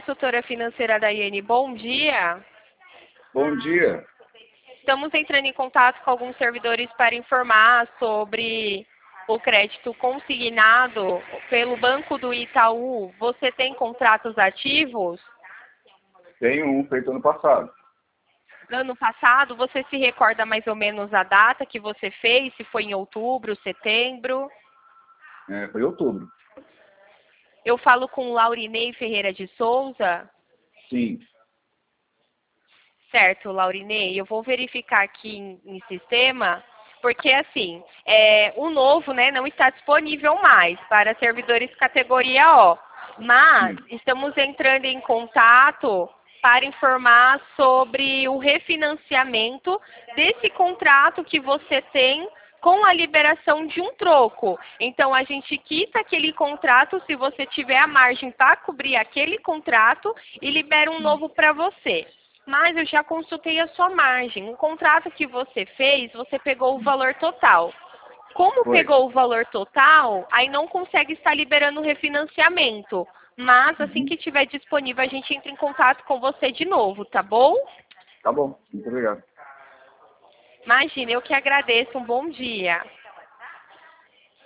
consultora financeira da IN. Bom dia. Bom dia. Estamos entrando em contato com alguns servidores para informar sobre o crédito consignado pelo Banco do Itaú. Você tem contratos ativos? Tenho um feito ano passado. Ano passado, você se recorda mais ou menos a data que você fez? Se foi em outubro, setembro? Foi em outubro. Eu falo com Laurinei Ferreira de Souza? Sim. Certo, Laurinei. Eu vou verificar aqui em sistema, porque assim, o novo, né, não está disponível mais para servidores categoria O. Mas estamos entrando em contato para informar sobre o refinanciamento desse contrato que você tem com a liberação de um troco. Então, a gente quita aquele contrato se você tiver a margem para cobrir aquele contrato e libera um novo para você. Mas eu já consultei a sua margem. O contrato que você fez, você pegou o valor total. Como pegou o valor total, aí não consegue estar liberando o refinanciamento. Mas assim que estiver disponível, a gente entra em contato com você de novo, tá bom? Tá bom. Muito obrigado. Imagina, eu que agradeço. Um bom dia.